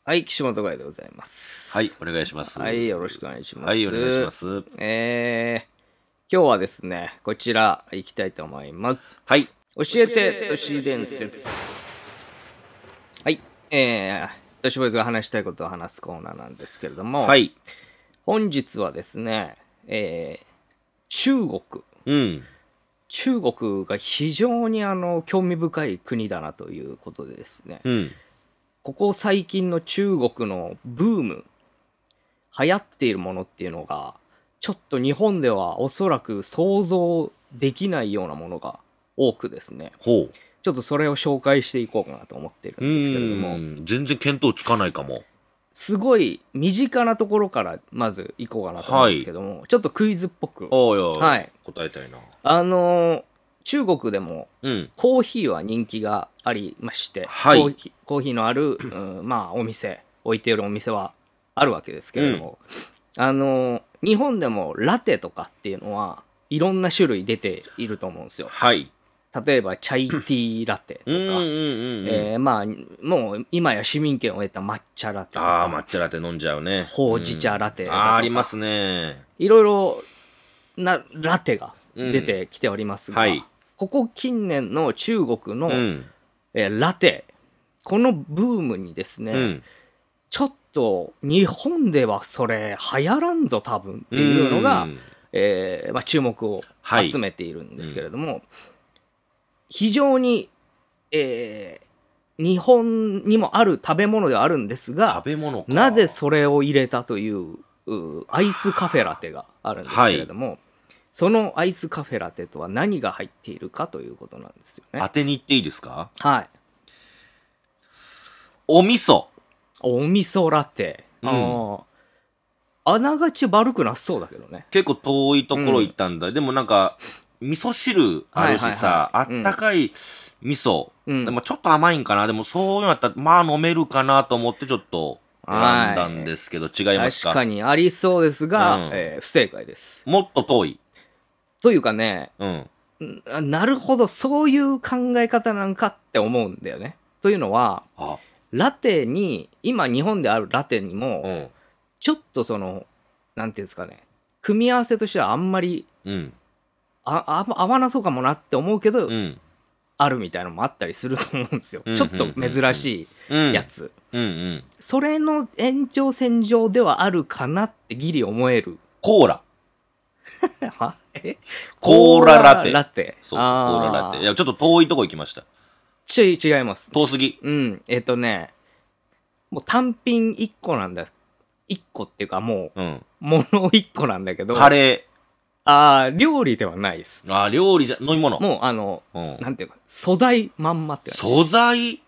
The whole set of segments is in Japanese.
はい、岸本ガイでございます。 はい、お願いします。 はい、よろしくお願いします。 はい、お願いします。 今日はですね、こちら行きたいと思います。 はい。 教えて都市伝説。はい、都市ボーイズが話したいことを話すコーナーなんですけれども、 はい。 本日はですね、中国。 うん。 中国が非常に興味深い国だなということでですね、 うん。 ここ最近の中国のブーム、流行っているものっていうのが、ちょっと日本ではおそらく想像できないようなものが多くですね、 ほう。 ちょっとそれを紹介していこうかなと思っているんですけれども、 全然見当つかないかも。 すごい身近なところからまず行こうかなと思うんですけども、ちょっとクイズっぽく。 おいおい、 はい。 答えたいな。 中国でもうん。 コーヒーは人気がありまして、 はいコーヒーのある、まあお店、置いているお店はあるわけですけれども、日本でもラテとかっていうのはいろんな種類出ていると思うんですよ。 はい。 例えばチャイティーラテとか、まあもう今や市民権を得た抹茶ラテとああ、 か、 抹茶ラテ飲んじゃうね。 ほうじ茶ラテだとか、 ああ、ありますね。 いろいろなラテが出てきておりますが、 はい。 ここ近年の中国の、 うん。 ラテ、このブームにですね、 うん。 ちょっと日本ではそれ流行らんぞ多分っていうのが、まあ、注目を集めているんですけれども、非常に、日本にもある食べ物ではあるんですが、 食べ物か。 なぜそれを入れたというアイスカフェラテがあるんですけれども、そのアイスカフェラテとは何が入っているかということなんですよね。 当てに行っていいですか？ はい。 お味噌。 お味噌ラテ。あながち悪くなさそうだけどね。 結構遠いところ行ったんだ。でもなんか、味噌汁あるしさ、あったかい味噌。でもちょっと甘いんかな。でもそういうのだったら、まあ飲めるかなと思ってちょっと選んだんですけど、違いますか？ 確かにありそうですが、不正解です。 もっと遠い。 というかね、なるほど、そういう考え方なんかって思うんだよね。というのは、ラテに、今日本であるラテにも、ちょっとその、なんていうんですかね、組み合わせとしてはあんまり、合わなそうかもなって思うけど、あるみたいなのもあったりすると思うんですよ。ちょっと珍しいやつ。それの延長線上ではあるかなってギリ思える。 コーラ。 はコーララテ。 ラテ。 そうそう、コーララテ。いや、ちょっと遠いとこ行きました。 違います。 遠すぎ。 もう単品1個なんだ。1個っていうかもう、もの1個なんだけど。 カレー。料理ではないです。 料理じゃ、飲み物。 もうなんていうか、素材まんまって感じ。 素材？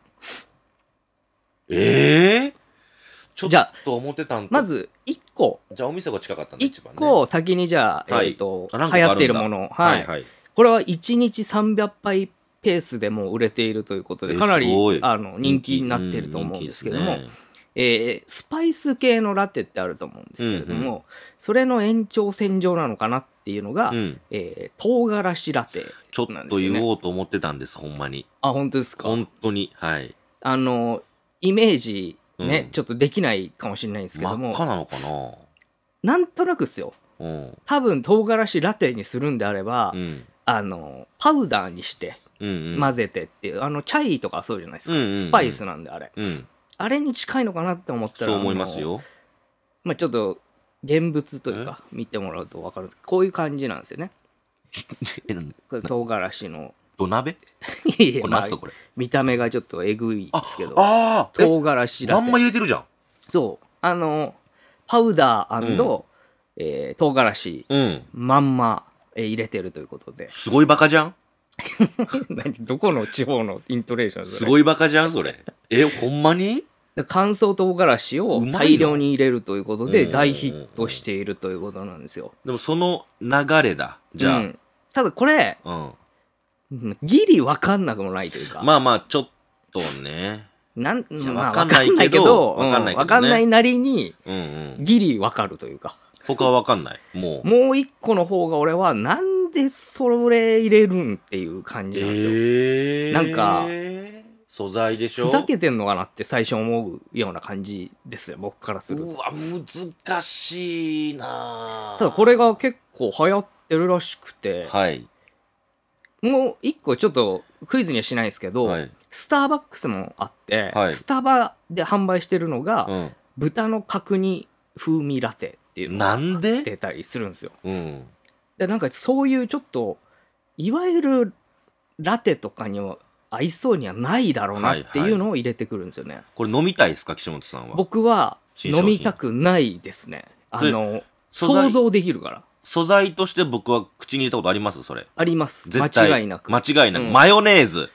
ちょっと思ってたんと。 まず、1個。 じゃあお店が近かったんだ、一番ね。 1個先にじゃあ、流行っているもの。はい。これは1日300杯ペースでもう売れているということで、かなり人気になっていると思うんですけども、スパイス系のラテってあると思うんですけれども、それの延長線上なのかなっていうのが、唐辛子ラテなんですよね。 ちょっと言おうと思ってたんです、ほんまに。 あ、本当ですか？ 本当に、はい。 イメージね、ちょっとできないかもしれないんですけども、 真っ赤なのかな？ なんとなくですよ。多分唐辛子ラテにするんであれば、パウダーにして混ぜてっていう、チャイとかそうじゃないですか。スパイスなんであれ。あれに近いのかなって思ったら、 そう思いますよ。 まあちょっと現物というか見てもらうと分かるんですけど、こういう感じなんですよね。これ唐辛子の土鍋？ いや、 これ何すかこれ？ 見た目がちょっとえぐいですけど、 唐辛子ラテ。 まんま入れてるじゃん。 そう。パウダー&唐辛子、まんま入れてるということで。 すごいバカじゃん。 どこの地方のイントネーションすごいバカじゃん、それ。ほんまに？ 乾燥唐辛子を大量に入れるということで大ヒットしているということなんですよ。 でもその流れだ。じゃあ。 ただこれ、ギリ分かんなくもないというか。 まあまあ、ちょっとね。 まあ、 分かんないけど、 分かんないなりに、ギリ分かるというか。 他は分かんない。もう一個の方が俺は、なんでそれ入れるんっていう感じなんですよ。なんか、 素材でしょ。 ふざけてんのかなって最初思うような感じですよ、僕からすると。 うわ、難しいな。 ただこれが結構流行ってるらしくて、 はい。 もう一個ちょっとクイズにはしないですけど、 はい、 スターバックスもあって、 はい、 スタバで販売してるのが、 うん、 豚の角煮風味ラテっていうのが出たりするんですよ。 うん、 でなんかそういうちょっといわゆるラテとかには合いそうにはないだろうなっていうのを入れてくるんですよね。はいはい、 これ飲みたいですか、岸本さんは。 僕は飲みたくないですね。想像できるから。 素材として僕は口に入れたことあります？それ。 あります。 絶対間違いなく。 間違いなく。マヨネーズ。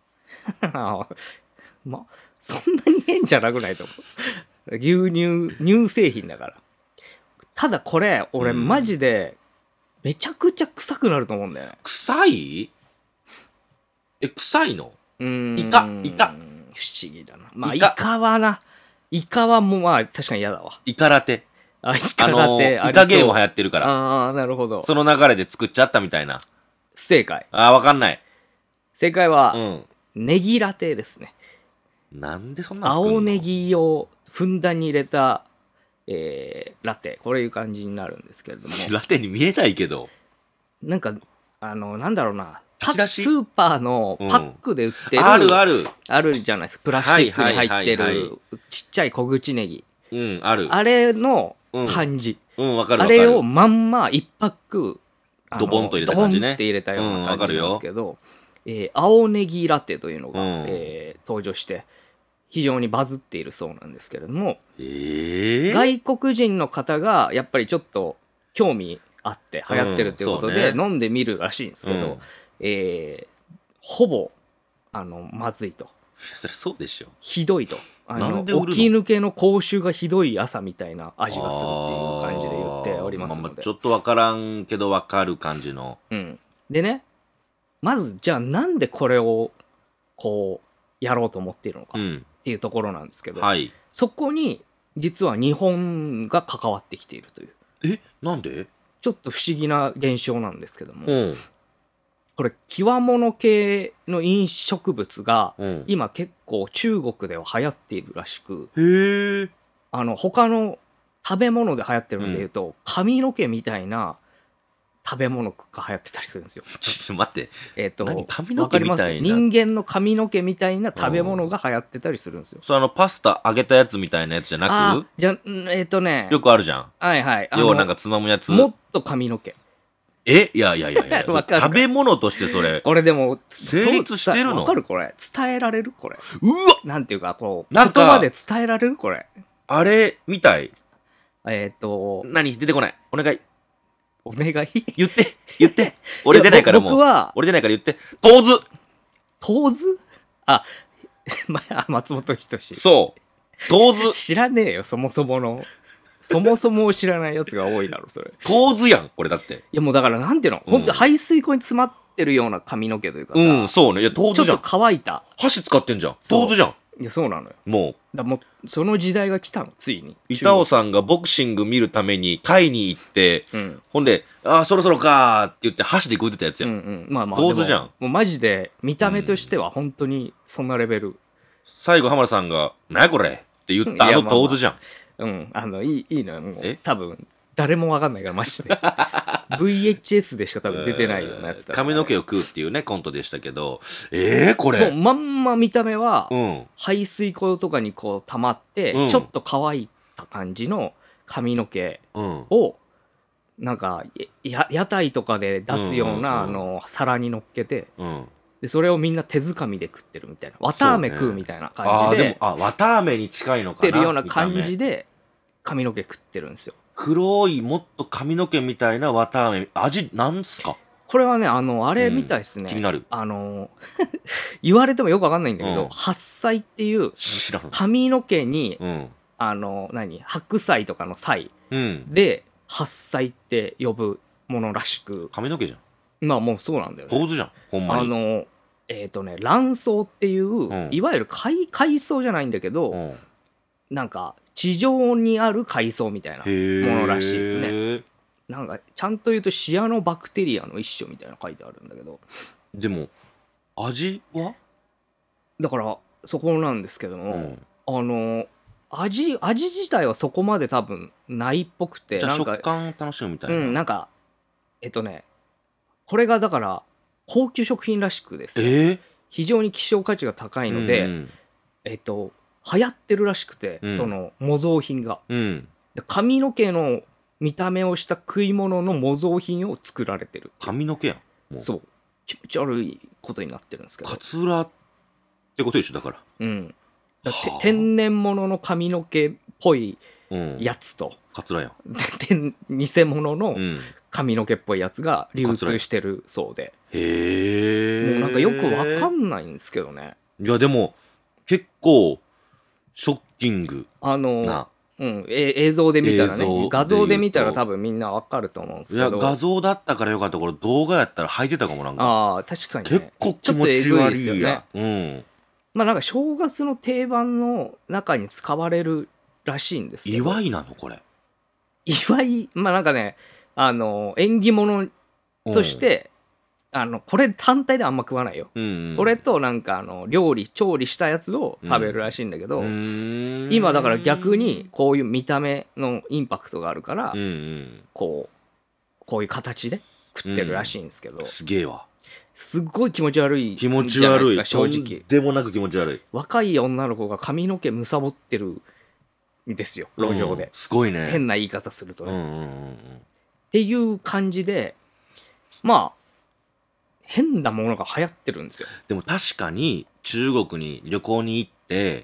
そんなに変じゃなくないと思う。乳製品だから。ただこれ、俺マジで、めちゃくちゃ臭くなると思うんだよね。 臭い？臭いの？イカ。不思議だな。まあ、イカはもうまあ、確かに嫌だわ。 イカラテ。 イカラテ。 イカゲーム流行ってるから。 ああ、なるほど。 その流れで作っちゃったみたいな。 不正解。 わかんない。 正解は、ネギラテですね。 なんでそんなの作るの？ 青ネギをふんだんに入れた、ラテ。こういう感じになるんですけれども。 ラテに見えないけど。 なんか、なんだろうな。スーパーのパックで売ってる、あるじゃないですか。プラスチックに入ってるちっちゃい小口ネギ。あれの感じ。 わかる。 あれをまんま一パック、 ドボンと入れた感じね。 ドボンって入れたような感じなんですけど、青ネギラテというのが、登場して、非常にバズっているそうなんですけれども、外国人の方がやっぱりちょっと興味あって流行ってるっていうことで飲んでみるらしいんですけど、ほぼまずいと。 そりゃそうでしょ。 ひどいと。起き抜けの口臭がひどい朝みたいな味がするっていう感じで言っておりますので。 ちょっとわからんけどわかる感じの。 でね、まずじゃあなんでこれをこうやろうと思っているのかっていうところなんですけど、そこに実は日本が関わってきているという。 なんで？ ちょっと不思議な現象なんですけども、これ極物系の飲食物が今結構中国では流行っているらしく、他の食べ物で流行ってるので言うと、髪の毛みたいな食べ物が流行ってたりするんですよ。 ちょっと待って。髪の毛みたいな。 人間の髪の毛みたいな食べ物が流行ってたりするんですよ。 それパスタ揚げたやつみたいなやつじゃなく？ よくあるじゃん。 はいはい。 要はなんかつまむやつ。 もっと髪の毛。 いや。食べ物としてそれ。 これでも、 成立してるの？ わかるこれ。伝えられるこれ。 うわ！ なんていうか、こう、言葉で伝えられるこれ。 あれ、みたい。 何出てこない。お願い。 お願い言って。俺出ないからもう。俺出ないから言って。 豆腐松本人志。 そう。豆腐。 知らねえよ、そもそも知らないやつが多いだろ、それ。 豆腐やん、これだって。 いやもうだからなんていうの、本当排水溝に詰まってるような髪の毛というかさ。 そうね。いや、豆腐じゃん。 ちょっと乾いた。 箸使ってんじゃん。豆腐じゃん。 いや、そうなのよ。 もう、その時代が来たの、ついに。 板尾さんがボクシング見るために買いに行って、ほんで、そろそろかーって言って箸で食うてたやつやん。豆腐じゃん。 もうマジで、見た目としては本当にそんなレベル。 最後、浜田さんが、なやこれって言った豆腐じゃん。 いいのよ。もう多分、誰もわかんないから、マジで。VHS でしか多分出てないようなやつだ、 髪の毛を食うっていうね、コントでしたけど、これ。 もうまんま見た目は、排水溝とかにこう溜まって、ちょっと乾いた感じの髪の毛を、なんか、屋台とかで出すような、皿に乗っけて、で、それをみんな手づかみで食ってるみたいな。綿あめ食うみたいな感じで。 綿あめに近いのかな。 食ってるような感じで、髪の毛食ってるんですよ。 黒い、もっと髪の毛みたいな綿あめ。味、なんすか？ これはね、あれみたいですね。 気になる。 言われてもよくわかんないんだけど、八菜っていう、髪の毛に、白菜とかの菜で、八菜って呼ぶものらしく。 髪の毛じゃん。 まあもうそうなんだよね。 構図じゃん、ほんまに。 卵巣っていう、いわゆる海藻じゃないんだけど、なんか、地上にある海藻みたいなものらしいですね。なんか、ちゃんと言うとシアノバクテリアの一種みたいな書いてあるんだけど。 でも、味は？ だから、 そこなんですけども、味自体はそこまで多分ないっぽくて、 じゃあなんか食感楽しむみたいな。 なんかこれがだから高級食品らしくですね、非常に希少価値が高いので、流行ってるらしくて、その模造品が、髪の毛の見た目をした食い物の模造品を作られてる。 髪の毛やん。 そう、気持ち悪いことになってるんですけど。 カツラってことでしょ、だから。 天然物の髪の毛っぽいやつと、 カツラやん。偽物の髪の毛っぽいやつが流通してるそうで。もうなんかよくわかんないんですけどね。 いやでも結構ショッキングな。 映像で見たらね、画像で見たら多分みんなわかると思うんですけど。 いや画像だったからよかった。これ動画やったら履いてたかも。なんかああ、確かに、 ね、結構気持ち悪いやん。まあなんか正月の定番の中に使われるらしいんですけど。 祝いなのこれ。 祝い、まあなんかね、縁起物として、これ単体ではあんま食わないよ。これとなんか調理したやつを食べるらしいんだけど、今だから逆にこういう見た目のインパクトがあるから、こういう形で食ってるらしいんですけど、 すげえわ。 すっごい気持ち悪いじゃないですか、 正直。 でもなく気持ち悪い。 若い女の子が髪の毛むさぼってるんですよ、路上で。 すごいね。 変な言い方するとね。っていう感じで、まあ変なものが流行ってるんですよ。 でも確かに中国に旅行に行って、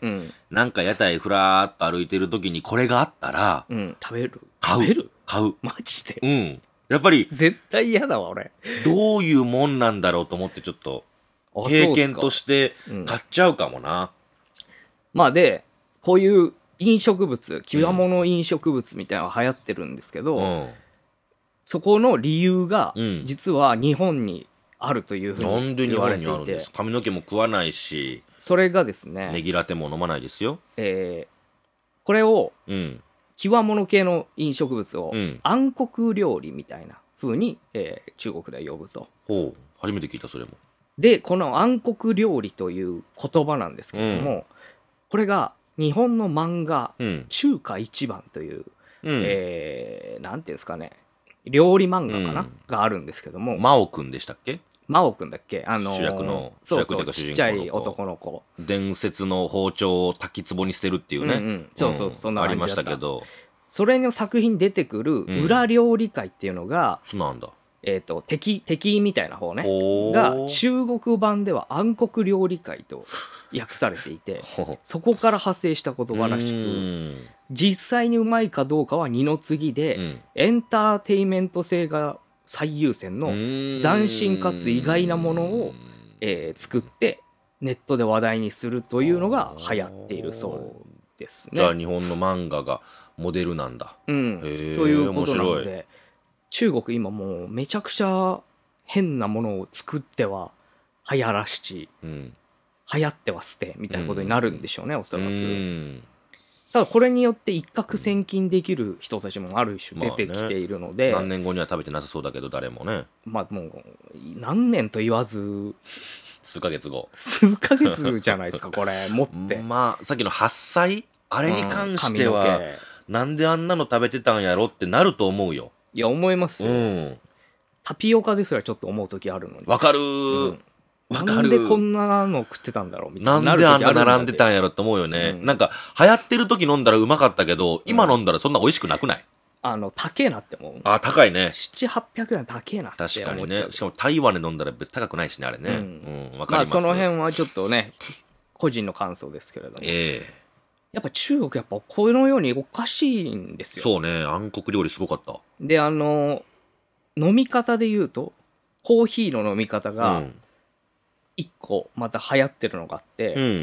なんか屋台ふらーっと歩いてる時にこれがあったら、 食べる。 買う。 マジで。 やっぱり絶対嫌だわ俺。 どういうもんなんだろうと思ってちょっと経験として買っちゃうかもな。 まあでこういう飲食物、極物飲食物みたいなのが流行ってるんですけど、そこの理由が実は日本にあるというふうに言われていて、 髪の毛も食わないし、 それがですね、 ネギラテも飲まないですよ。 これを極物系の飲食物を暗黒料理みたいな風に、中国では呼ぶと。 初めて聞いた。それもで、この暗黒料理という言葉なんですけれども、これが日本の漫画、中華一番という、なんていうんですかね、料理漫画かな、があるんですけども。 真央くんでしたっけ？ 真央くんだっけ？ 主役のちっちゃい男の子。 伝説の包丁を滝壺に捨てるっていうね。 そんなありましたけど。 それの作品に出てくる裏料理会っていうのが、 そうなんだ。 敵みたいな方ねが中国版では暗黒料理会と訳されていて、そこから派生した言葉らしく、実際にうまいかどうかは二の次で、エンターテイメント性が最優先の斬新かつ意外なものを、作ってネットで話題にするというのが流行っているそうですね。 じゃあ日本の漫画がモデルなんだ。 ということなので、中国今もうめちゃくちゃ変なものを作っては流行らし、流行っては捨てみたいなことになるんでしょうね、おそらく。ただこれによって一攫千金できる人たちもある種出てきているので、 何年後には食べてなさそうだけど誰もね。 まあもう何年と言わず数ヶ月後。 数ヶ月じゃないですかこれ持って。 まあさっきの8歳あれに関しては、なんであんなの食べてたんやろってなると思うよ。 いや思いますよ。タピオカですらちょっと思う時あるのに。 わかるー。 なんでこんなの食ってたんだろうみたいな。 なんであんな並んでたんやろって思うよね。なんか流行ってる時飲んだらうまかったけど、今飲んだらそんな美味しくなくない？ 高えなって思う。 高いね。 7、800円高えなって思っちゃう。 確かにね。しかも台湾で飲んだら別に高くないしね、あれね。わかります。 まあその辺はちょっとね、個人の感想ですけれども。やっぱ中国やっぱこのようにおかしいんですよ。 そうね、暗黒料理すごかった。 で飲み方で言うとコーヒーの飲み方が一個また流行ってるのがあって、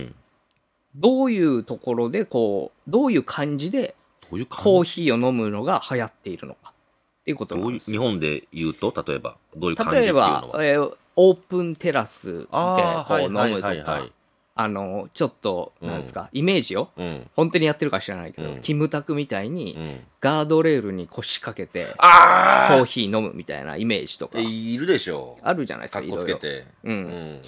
どういうところでどういう感じでコーヒーを飲むのが流行っているのかっていうことなんですよ。 日本で言うと例えばどういう感じっていうのは？ 例えば、オープンテラスで飲むとか。ちょっと、なんですか、イメージを、本当にやってるか知らないけど、キムタクみたいに、ガードレールに腰掛けて、コーヒー飲むみたいなイメージとか。 いるでしょ。 あるじゃないですか、 かっこつけて。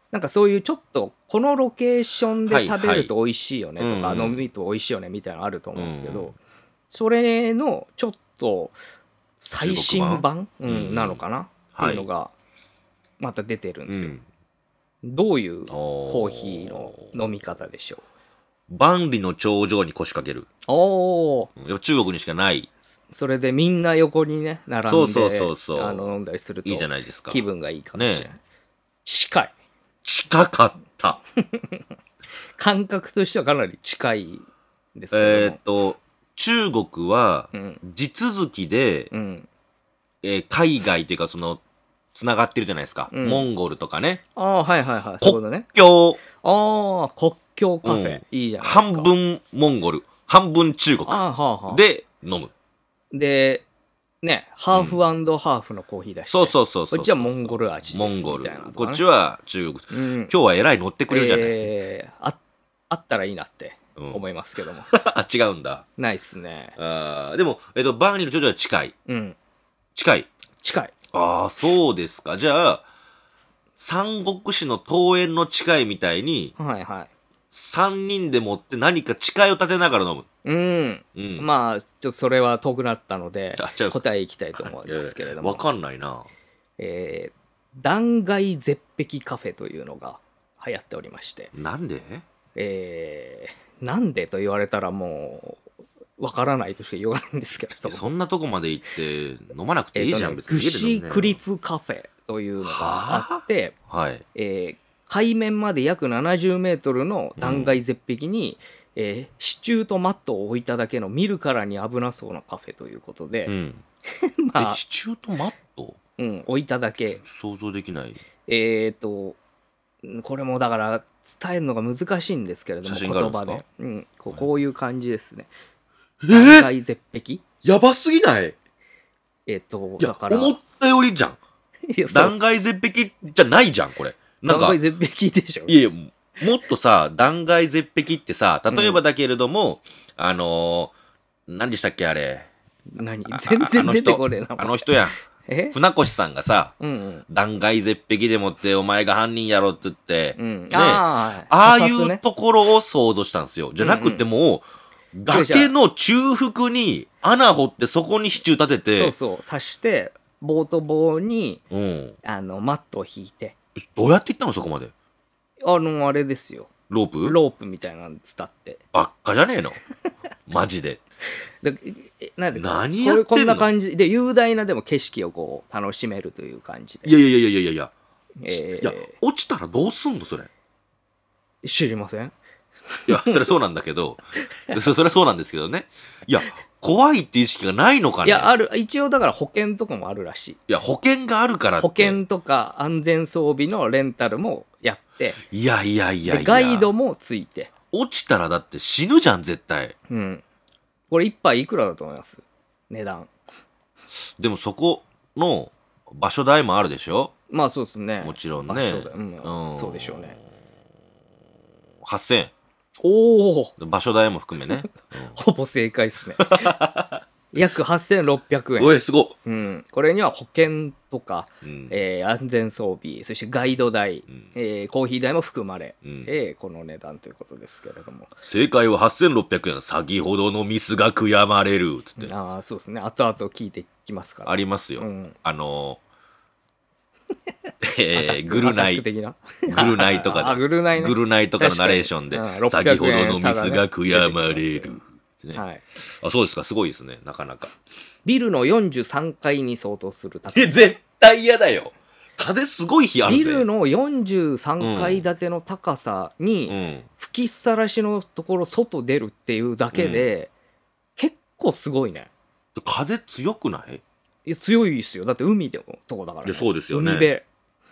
なんかそういうちょっとこのロケーションで食べると美味しいよねとか、飲みと美味しいよねみたいなのあると思うんですけど、それのちょっと最新版、なのかなっていうのがまた出てるんですよ。どういうコーヒーの飲み方でしょう？ 万里の長城に腰掛ける。中国にしかない。 それでみんな横にね並んで飲んだりするといいじゃないですか。 気分がいいかもしれない。ね、近かった。 感覚としてはかなり近いですけど中国は地続きで、海外というかつながってるじゃないですか。モンゴルとかね。 はいはいはい。そうだね。 国境。 国境カフェ。いいじゃないですか。半分モンゴル、半分中国。で飲む。 で、ね、ハーフ&ハーフのコーヒーだし。そう。こっちはモンゴル味です。 モンゴル。こっちは中国。今日はえらい乗ってくれるじゃない。 あったらいいなって思いますけども。 違うんだ。 ないっすね。 でも、万里の長城は近い。近い。そうですか。じゃあ、三国志の桃園の誓いみたいに、3人でもって何か誓いを立てながら飲む。 まあ、ちょっとそれは遠くなったので、答えいきたいと思いますけれども。 わかんないな。 断崖絶壁カフェというのが流行っておりまして。 なんでなんでと言われたらもう、わからないとしか言わないんですけれども。 そんなとこまで行って飲まなくていいじゃん、別に。 グシクリフカフェというのがあって、海面まで約70メートルの断崖絶壁に、支柱とマットを置いただけの見るからに危なそうなカフェということで、 まあ、支柱とマット？ 置いただけ。 想像できない。 これもだから伝えるのが難しいんですけれども、言葉で。こういう感じですね。断崖絶壁？ やばすぎない？ だから。 思ったよりじゃん。断崖絶壁じゃないじゃん、これ。 断崖絶壁でしょ。 いや、もっとさ、断崖絶壁ってさ、例えばだけれども、何でしたっけ、あれ。 全然出てこれな。 あの人やん。船越さんがさ、断崖絶壁でもってお前が犯人やろって言って、ああいうところを想像したんですよ。じゃなくてもう、崖の中腹に穴掘ってそこに支柱立てて、 刺して、棒と棒に、マットを引いて。 どうやって行ったのそこまで。 あれですよ。 ロープ？ ロープみたいなの伝って。 ばっかじゃねえのマジで。 何やってんの？こんな感じで、雄大なでも景色をこう、楽しめるという感じで。 いや、落ちたらどうすんのそれ。 知りません？ いや、それそうなんだけど、それそうなんですけどね。いや、怖いっていう意識がないのかね。 いや、一応だから保険とかもあるらしい。 いや、保険があるからって。 保険とか安全装備のレンタルもやって。 いや。 ガイドもついて。 落ちたらだって死ぬじゃん、絶対。 これ一杯いくらだと思います？値段。 でもそこの場所代もあるでしょ？ まあそうですね。 もちろんね。 そうでしょうね。 8000円。 おお。 場所代も含めね。 ほぼ正解ですね。約8600 円。すごい。これには保険とか、安全装備、そしてガイド代、コーヒー代も含まれ、この値段ということですけれども。 正解は8600円。先ほどのミスが悔やまれる。つって。 そうですね。後々聞いてきますから。 ありますよ。グルナイとかで。グルナイとかのナレーションで、先ほどのミスが悔やまれる。そうですか、すごいですね、なかなか。 ビルの43階に相当する高さ。絶対嫌だよ。風すごい日あるぜ。 ビルの43階建ての高さに、吹きさらしのところ外出るっていうだけで、結構すごいね。 風強くない？ いや強いですよ。だって海でもとこだから、ね。 そうですよね。 海辺。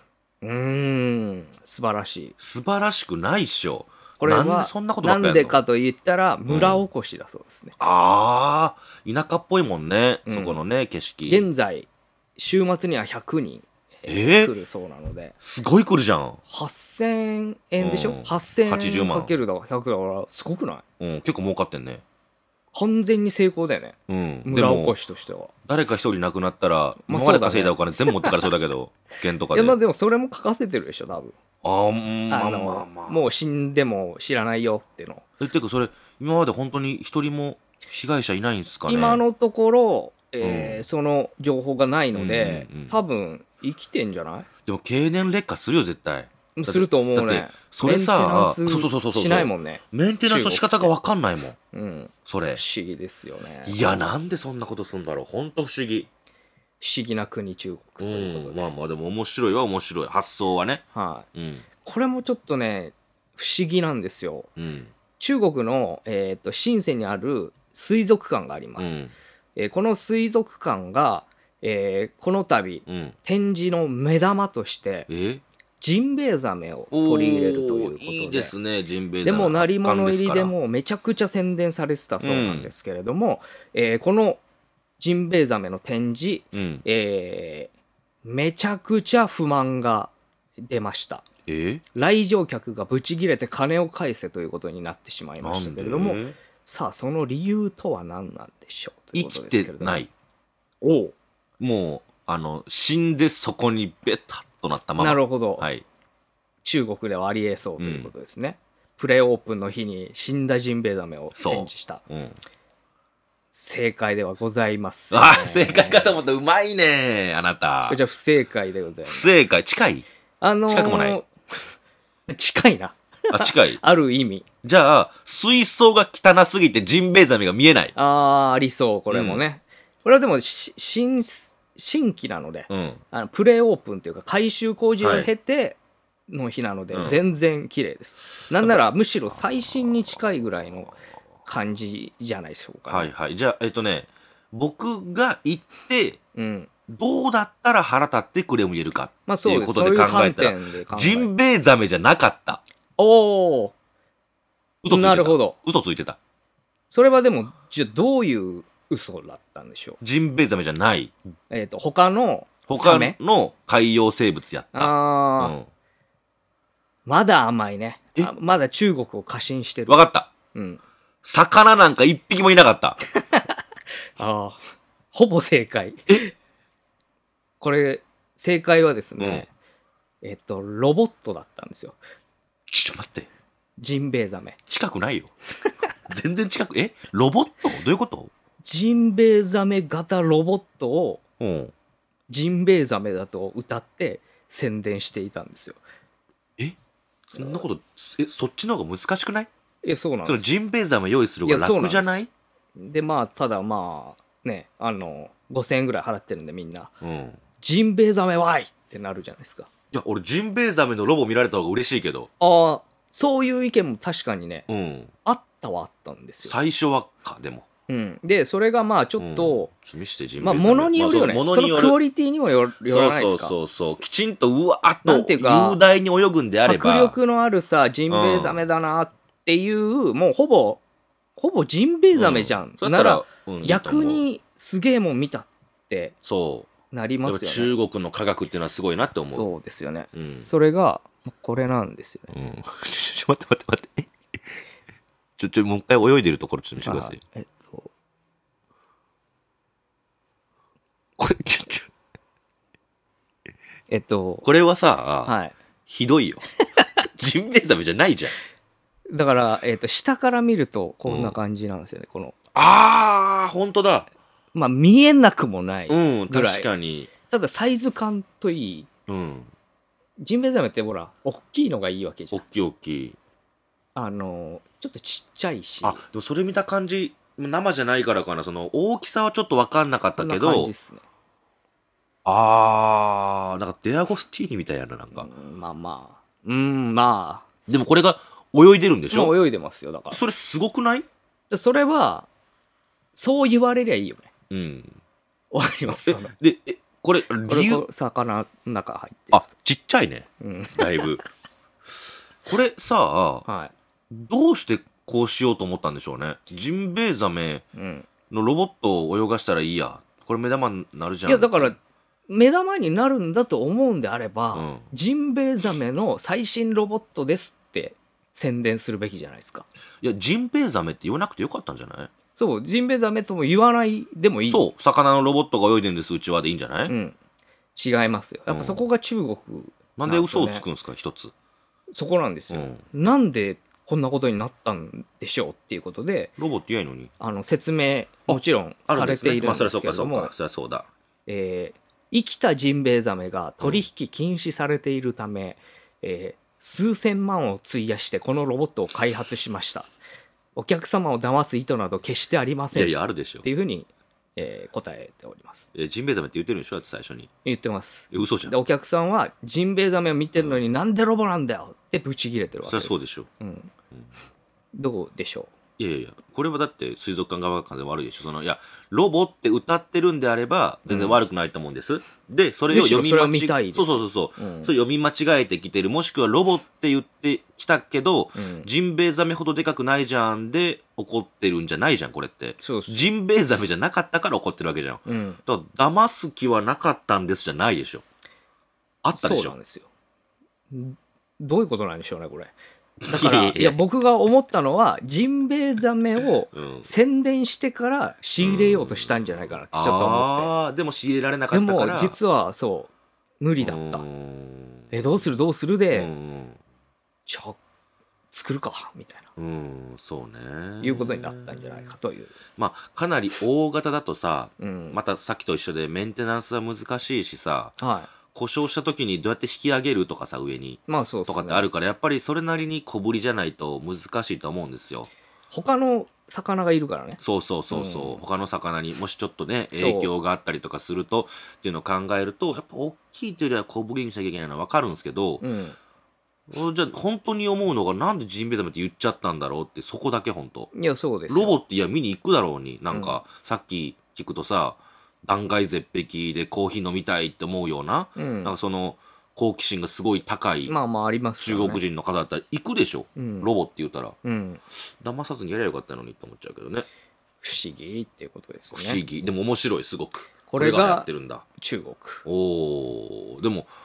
素晴らしい。 素晴らしくないっしょ。 これはなんでかと言ったら村おこしだそうですね。 田舎っぽいもんね、そこのね景色。 現在週末には100人来るそうなので、 すごい来るじゃん。 8000円でしょ、8000円かけるだから100だからすごくない？ 結構儲かってんね。 完全に成功だよね。村おこしとしては。 誰か一人亡くなったら今まで稼いだお金全部持ってかれそうだけど、保険とかで。 いやでもそれも書かせてるでしょ多分。 もう死んでも知らないよっていうの。 てかそれ、今まで本当に一人も被害者いないんですかね。 今のところ、その情報がないので、多分生きてんじゃない？ でも経年劣化するよ、絶対。 すると思うね。 だってそれさ、 そうしないもんね。 メンテナンスの仕方が分かんないもん。 うん。 それ。 不思議ですよね。 いや、なんでそんなことするんだろう。ほんと不思議。 不思議な国、中国ということで。 まあまあ、でも面白いは面白い。発想はね。 はい。これもちょっとね、不思議なんですよ。中国の、深センにある水族館があります。この水族館が、この度、展示の目玉として、ジンベエザメを取り入れるということで。 いいですね、ジンベエザメ。でも、鳴り物入りでもめちゃくちゃ宣伝されてたそうなんですけれども、このジンベエザメの展示、めちゃくちゃ不満が出ました。来場客がブチギレて金を返せということになってしまいましたけれども、さあその理由とは何なんでしょうということですけれども。 生きてない。もう死んでそこにベタッとなったまま。 なるほど、 はい、 中国ではありえそうということですね。プレオープンの日に死んだジンベエザメを展示した。正解ではございます、 ね。正解かと思った。うまいねあなた。 じゃあ不正解でございます。 不正解。近い？近くもない。 近いな。 近い。 ある意味。 じゃあ、水槽が汚すぎてジンベエザメが見えない。 ありそう、これもね。これはでも、新規なので、プレオープンというか、改修工事を経ての日なので、全然綺麗です。なんなら、むしろ最新に近いぐらいの感じじゃないでしょうか、ね。 はいはい。じゃあ、僕が行って、どうだったら腹立ってクレーム入れるかっていうことで考えたら、ジンベエザメじゃなかった。 嘘ついてた。なるほど。 嘘ついてた。 それはでも、じゃあどういう嘘だったんでしょう？ ジンベエザメじゃない。 他の海洋生物やった。 まだ甘いね。まだ中国を過信してる。 わかった。魚なんか一匹もいなかった。 ほぼ正解。これ、正解はですね、ロボットだったんですよ。 ちょっと待って。 ジンベエザメ。 近くないよ。全然近く、ロボット？どういうこと？ ジンベエザメ型ロボットを、ジンベエザメだと歌って宣伝していたんですよ。 そんなこと、そっちの方が難しくない？ そうなんです。 ジンベエザメ用意する方が楽じゃない？ で、ただね、5000円ぐらい払ってるんでみんな、ジンベエザメワイってなるじゃないですか。 いや、俺ジンベエザメのロボ見られた方が嬉しいけど。 そういう意見も確かにね、あったんですよ。 最初はでも。 で、それがちょっと、ものによるよね。そのクオリティにもよらないですか。 そう。きちんとうわっと雄大に泳ぐんであれば。 迫力のあるさ、ジンベエザメだなっていう、もうほぼジンベエザメじゃん。なら、逆にすげえもん見たってなりますよね。 中国の科学っていうのはすごいなって思う。 そうですよね。それが、これなんですよね。 待って。もう一回泳いでるところちょっと見せてください。これ、これはさ、ひどいよ。ジンベエザメじゃないじゃん。 だから、下から見るとこんな感じなんですよね。 本当だ。 見えなくもないぐらい。 確かに。 ただサイズ感といい。ジンベエザメってほら、大きいのがいいわけじゃん。 大きい。ちょっとちっちゃいし。 でもそれ見た感じ、生じゃないからかな、その大きさはちょっと分かんなかったけど、 こんな感じっすね。 なんかデアゴスティーニみたいやな、なんか。でもこれが泳いでるんでしょ？ 泳いでますよ、だから。 それすごくない？ それは、そう言われりゃいいよね。わかります。 で、これ、理由？ 魚の中入ってる。 ちっちゃいね。だいぶ。これさ、どうしてこうしようと思ったんでしょうね。ジンベエザメのロボットを泳がしたらいいや。これ目玉になるじゃん。 いや、だから、目玉になるんだと思うんであれば、ジンベエザメの最新ロボットですって宣伝するべきじゃないですか。 いや、ジンベエザメって言わなくてよかったんじゃない？ そう、ジンベエザメとも言わないでもいい。 そう、魚のロボットが泳いでるんです、うちはでいいんじゃない？ 違いますよ。やっぱそこが中国なんで嘘をつくんですか、一つ。 そこなんですよ。なんでこんなことになったんでしょうっていうことで、 ロボって言えないのに説明もちろんされているんですけれども、 そりゃそうだ。 生きたジンベエザメが取引禁止されているため、数千万を費やしてこのロボットを開発しました。お客様を騙す意図など決してありません。 いやいや、あるでしょ。 っていうふうに、答えております。 ジンベエザメって言ってるんでしょ、最初に。 言ってます。 嘘じゃん。 で、お客さんはジンベエザメを見てるのになんでロボなんだよってブチ切れてるわけです。 そりゃそうでしょ。 どうでしょう。 いやいや、これはだって水族館側が完全に悪いでしょ。いや、ロボって歌ってるんであれば、全然悪くないと思うんです。で、それを読み間違え、そう。それ読み間違えてきてる。もしくはロボって言ってきたけど、ジンベエザメほどでかくないじゃんで怒ってるんじゃないじゃん、これって。ジンベエザメじゃなかったから怒ってるわけじゃん。だから騙す気はなかったんですじゃないでしょ。あったでしょ。そうなんですよ。 どういうことなんでしょうね、これ。だから、いや、僕が思ったのは、ジンベエザメを宣伝してから仕入れようとしたんじゃないかなってちょっと思って。 ああ、でも仕入れられなかったから。 でも、実はそう、無理だった。どうするで、じゃあ、作るか、みたいな。 そうね。 いうことになったんじゃないかという。 まあ、かなり大型だとさ、またさっきと一緒でメンテナンスは難しいしさ、故障した時にどうやって引き上げるとかさ、上に。 まあそうですね。 とかってあるから、やっぱりそれなりに小ぶりじゃないと難しいと思うんですよ。 他の魚がいるからね。 そう。他の魚にもしちょっとね、影響があったりとかすると、っていうのを考えると、やっぱ大きいというよりは小ぶりにしなきゃいけないのはわかるんですけど、じゃあ本当に思うのがなんでジンベエザメって言っちゃったんだろうって、そこだけ本当。 いや、そうですよ。 ロボっていや見に行くだろうに、なんか、さっき聞くとさ、断崖絶壁でコーヒー飲みたいって思うような、なんかその好奇心がすごい高いあります、 中国人の方だったら行くでしょ、ロボって言ったら、騙さずにやればよかったのにと思っちゃうけどね。 不思議っていうことですよね。 不思議でも面白い、すごく。 これがやってるんだ、 中国。 おでも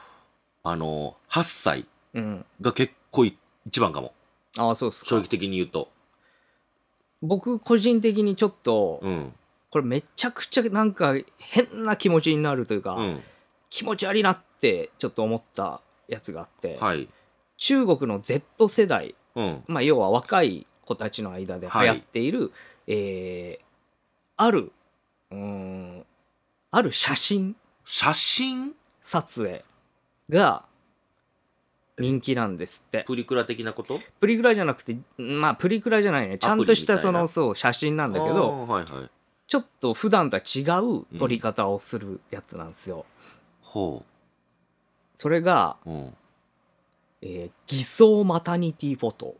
8歳が結構一番かも。 そうですか。 正直的に言うと僕個人的にちょっと、これめちゃくちゃなんか変な気持ちになるというか、気持ち悪いなってちょっと思ったやつがあって、中国の Z 世代、要は若い子たちの間で流行っている、ある写真撮影が人気なんですって。 プリクラ的なこと？ プリクラじゃなくて、プリクラじゃないね。ちゃんとした写真なんだけど、ちょっと普段とは違う撮り方をするやつなんですよ。それが、偽装マタニティフォト。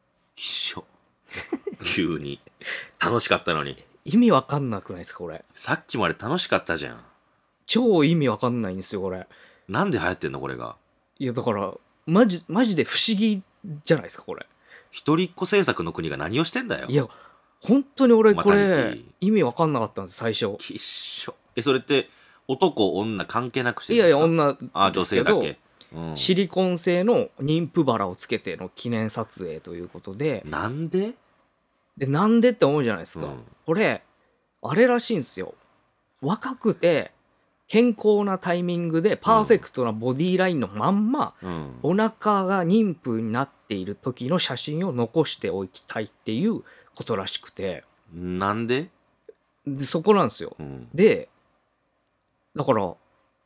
急に。楽しかったのに。 意味わかんなくないですか、これ。 さっきまで楽しかったじゃん。 超意味わかんないんですよ、これ。 なんで流行ってんの、これが。 いや、だから、マジで不思議じゃないですか、これ。 一人っ子政策の国が何をしてんだよ。 いや、本当に俺、これ、意味わかんなかったんです、最初。 それって、男、女関係なくしてるんですか？ いやいや、女女性だけ。 シリコン製の妊婦バラをつけての記念撮影ということで。 なんでって思うじゃないですか。これ、あれらしいんですよ。若くて、健康なタイミングでパーフェクトなボディラインのまんま、お腹が妊婦になっている時の写真を残しておきたいっていうことらしくて。 なんで？ そこなんですよ。で、だから、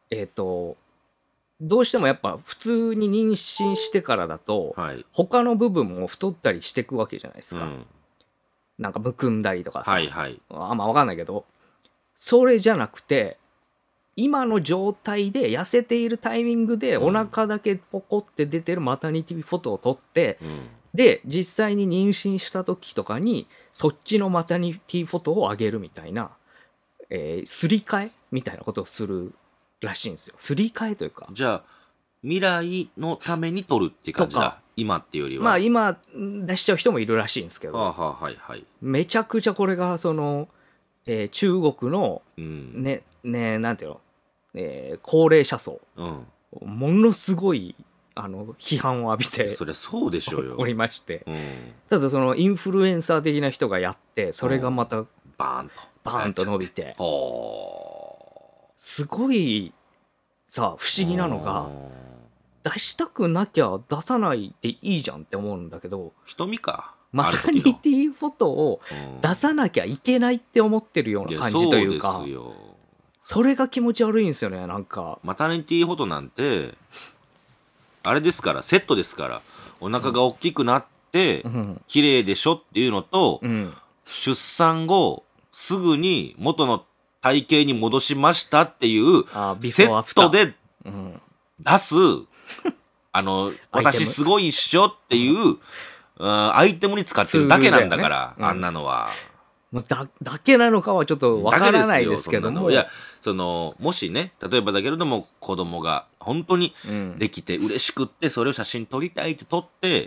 どうしてもやっぱ普通に妊娠してからだと、他の部分も太ったりしていくわけじゃないですか。なんかむくんだりとかさ。あんま分かんないけど、それじゃなくて、今の状態で痩せているタイミングでお腹だけポコって出てるマタニティフォトを撮って、で実際に妊娠した時とかにそっちのマタニティフォトを上げるみたいな、すり替えみたいなことをするらしいんですよ。すり替えというか、 じゃあ未来のために撮るって感じだ。今っていうよりは今出しちゃう人もいるらしいんですけど、めちゃくちゃこれがその、中国のなんていうの、高齢者層、ものすごい批判を浴びて、 そりゃそうでしょうよ。 おりまして、ただそのインフルエンサー的な人がやって、それがまたバーンと伸びて、すごいさ不思議なのが、 出したくなきゃ出さないでいいじゃんって思うんだけど、 瞳か。 マタニティフォトを出さなきゃいけないって思ってるような感じというか、それが気持ち悪いんですよね。なんかマタニティフォトなんてあれですから、セットですから、お腹が大きくなって綺麗でしょっていうのと、出産後すぐに元の体型に戻しましたっていうセットで出す私すごいっしょっていうアイテムに使ってるだけなんだから、あんなのは。 だけなのかはちょっとわからないですけども。 いや、もしね、例えばだけれども、子供が本当にできて嬉しくって、それを写真撮りたいって撮って、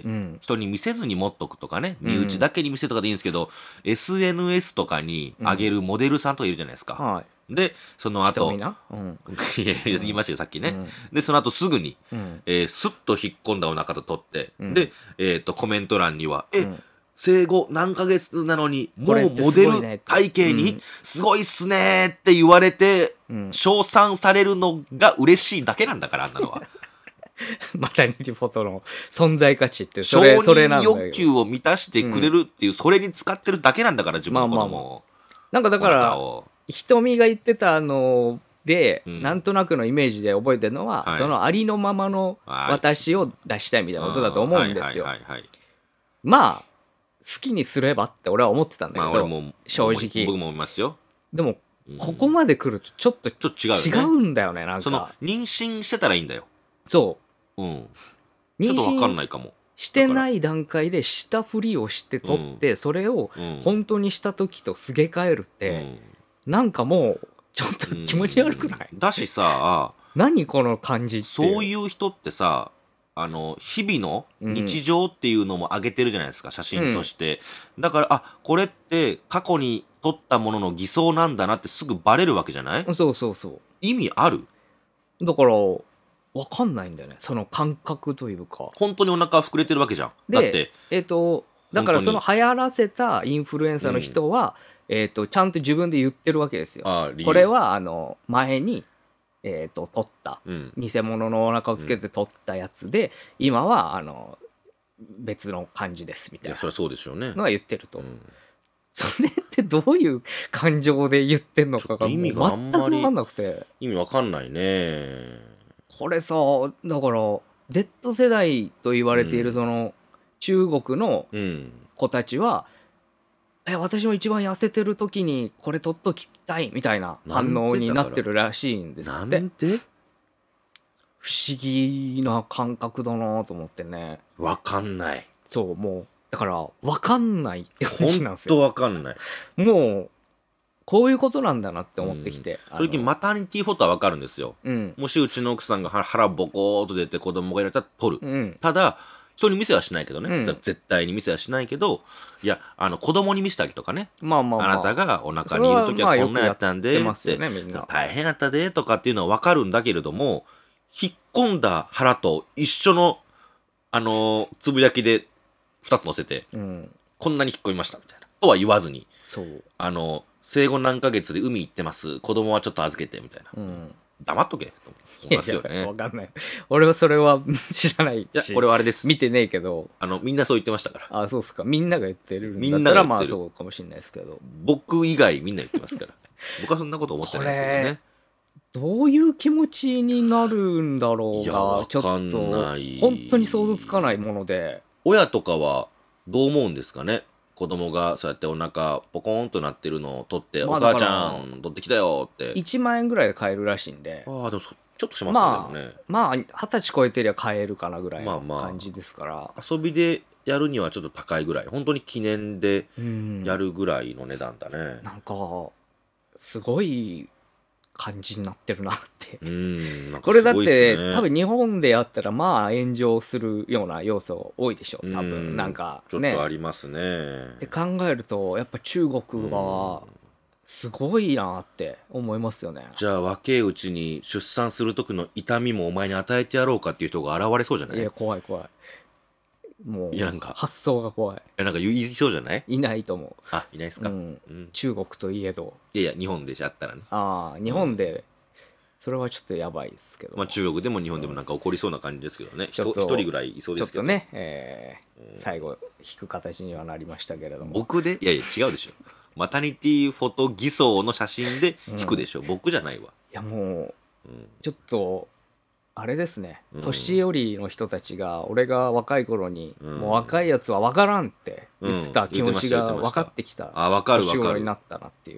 人に見せずに持っとくとかね、身内だけに見せとかでいいんですけど、SNS とかに上げるモデルさんとかいるじゃないですか。で、その後、いや言いましたよ、さっきね。で、その後すぐに、スッと引っ込んだお腹と撮って、で、コメント欄には、生後何ヶ月なのに、もうモデル体型に、すごいっすねーって言われて、称賛されるのが嬉しいだけなんだから、あんなのは。 マタニティフォトの存在価値って、それなんだよ。 承認欲求を満たしてくれるっていう、それに使ってるだけなんだから、自分の子供を。 なんかだから、瞳が言ってたので、なんとなくのイメージで覚えてるのは、そのありのままの私を出したいみたいなことだと思うんですよ。まあ、好きにすればって俺は思ってたんだけど、正直。 僕も思いますよ。 でも、ここまで来るとちょっと違うんだよね、なんか。 妊娠してたらいいんだよ。 そう。 ちょっとわかんないかも。 してない段階でしたふりをして撮って、それを本当にした時とすげ替えるって、なんかもう、ちょっと気持ち悪くない？ だしさ、 何この感じって。 そういう人ってさ、日々の日常っていうのも上げてるじゃないですか、写真として。だから、これって過去に撮ったものの偽装なんだなってすぐバレるわけじゃない？ そうそうそう。 意味ある？ だから、わかんないんだよね。その感覚というか。 本当にお腹膨れてるわけじゃん。だって。 だからその流行らせたインフルエンサーの人は、ちゃんと自分で言ってるわけですよ。これは、前に、撮った、偽物のお腹をつけて撮ったやつで、今は、別の感じです、みたいな。 そりゃそうでしょうね。 のは言ってると。それってどういう感情で言ってんのかが全く分かんなくて。 意味わかんないね。 これさ、だから、Z 世代と言われているその、中国の子たちは、私も一番痩せてる時にこれ撮っときたいみたいな反応になってるらしいんですって。 なんで？ 不思議な感覚だなと思ってね。 わかんない。 そう、もう、だから、わかんないって感じなんですよ。 ほんとわかんない。 もう、こういうことなんだなって思ってきて。 その時マタニティフォトはわかるんですよ。もしうちの奥さんが腹ボコーっと出て子供がいられたら撮る。ただ、人に見せはしないけどね、絶対に見せはしないけど、いや、子供に見せたりとかね、あなたがお腹にいるときはこんなやったんで、大変やったで、とかっていうのはわかるんだけれども、引っ込んだ腹と一緒の、つぶやきで2つ乗せて、こんなに引っ込みましたみたいな。とは言わずに、生後何ヶ月で海行ってます、子供はちょっと預けて、みたいな。黙っとけと思いますよね。 わかんない。俺はそれは知らないし。 いや、俺はあれです。 見てねえけど。 みんなそう言ってましたから。 そうっすか。みんなが言ってるんだったらまあそうかもしれないですけど。 僕以外みんな言ってますから。僕はそんなこと思ってないですけどね。 どういう気持ちになるんだろうが、ちょっと、本当に想像つかないもので。 親とかはどう思うんですかね？子供がそうやってお腹ポコーンとなってるのを取って、お母ちゃん取ってきたよって。 1万円ぐらいで買えるらしいんで。 でもちょっとしますよね。 まあ、20歳超えてりゃ買えるかなぐらいの感じですから。 遊びでやるにはちょっと高いぐらい。本当に記念でやるぐらいの値段だね。 なんか、すごい感じになってるなって。これだって、多分日本でやったらまあ炎上するような要素多いでしょ。多分なんかちょっとありますね。 って考えると、やっぱ中国はすごいなって思いますよね。 じゃあ若いうちに出産する時の痛みもお前に与えてやろうかっていう人が現れそうじゃない？ いや、怖い怖い。もう、 いやなんか発想が怖い。 なんか言いそうじゃない？ いないと思う。 いないですか？ 中国といえど。 いやいや、日本でじゃあったらね。 日本で、 それはちょっとやばいですけど、 まあ、中国でも日本でもなんか起こりそうな感じですけどね、一人ぐらいいそうですけどちょっとね、最後引く形にはなりましたけれども、 僕でいやいや違うでしょ、マタニティフォト偽装の写真で引くでしょ、僕じゃないわ。 いやもう、ちょっとあれですね、年寄りの人たちが俺が若い頃に、もう若いやつは分からんって言ってた気持ちが分かってきた、年頃になったなっていう、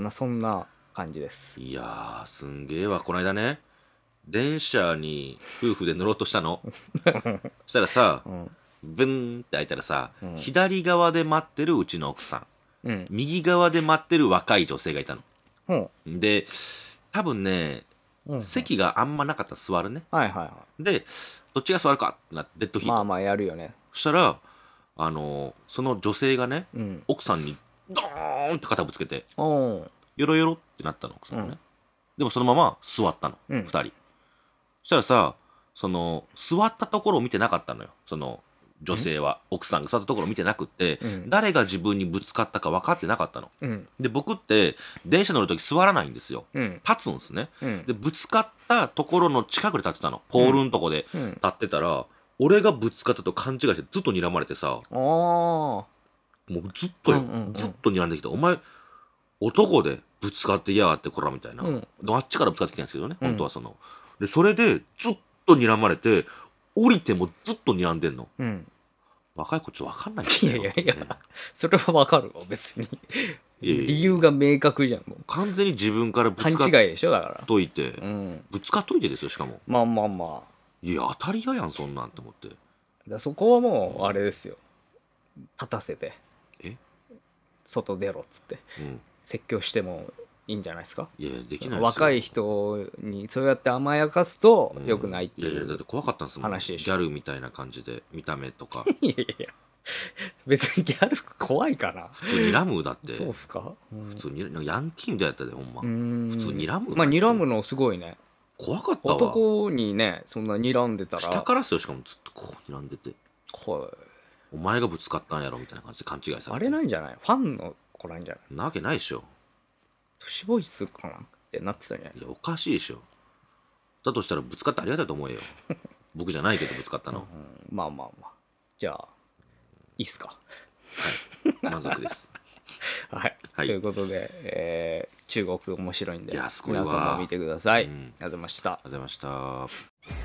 そんな感じです。 いやーすんげえわ。この間ね、電車に夫婦で乗ろうとしたのそしたらさ、ブンって開いたらさ、左側で待ってるうちの奥さん、右側で待ってる若い女性がいたの、で多分ね、席があんまなかったら座るね、でどっちが座るかってなってデッドヒート、 まあまあやるよね。 そしたらその女性がね、奥さんにドーンって肩ぶつけて、よろよろってなったの奥さんがね、でもそのまま座ったの、2人。そしたらさ、その座ったところを見てなかったのよ、その女性は。奥さんが座ったところを見てなくって、誰が自分にぶつかったか分かってなかったの、で僕って電車乗るとき座らないんですよ、立つんですね、でぶつかったところの近くで立ってたの、ポールのとこで立ってたら、俺がぶつかったと勘違いしてずっと睨まれてさ、もうずっとよ、ずっと睨んできた。お前男でぶつかっていやがってこらみたいな、あっちからぶつかってきたんですけどね、本当はでそれでずっと睨まれて、降りてもずっと睨んでんの、若い子ちょっと分かんないんだよ、 いやそれは分かるわ別に理由が明確じゃん。もう完全に自分からぶつかっ勘違いでしょ、だからといて、ぶつかっといてですよ、しかも。 まあまあまあ、 いや当たり屋やんそんなんって思って。 そこはもうあれですよ、立たせて外出ろっつって、説教してもいいんじゃないですか。 いやできないですよ、 若い人にそうやって甘やかすと良くないっていう、 いやだって怖かったんですもん、 話でしょ。 ギャルみたいな感じで見た目とかいやいや別にギャル怖いかな。 普通にラムだって。 そうっすか、 普通にヤンキーみたいやったで、ほんま。普通にラム。 まあ睨むのすごいね。 怖かったわ。 男にねそんな睨んでたら、 下からっすよ、しかもずっとこう睨んでて、 お前がぶつかったんやろみたいな感じで勘違いされて。 あれなんじゃない、ファンの子なんじゃない。 なわけないでしょ、 都市ボイスかなってなってたんじゃない。 いやおかしいでしょ。だとしたらぶつかってありがたいと思えよ僕じゃないけどぶつかったの、 まあまあまあ、じゃあいいっすか。 満足ですはい、ということで、中国面白いんでいやすごいわ、 皆さんも見てください、 ありがとうありがとうございました。 ありがとうございました。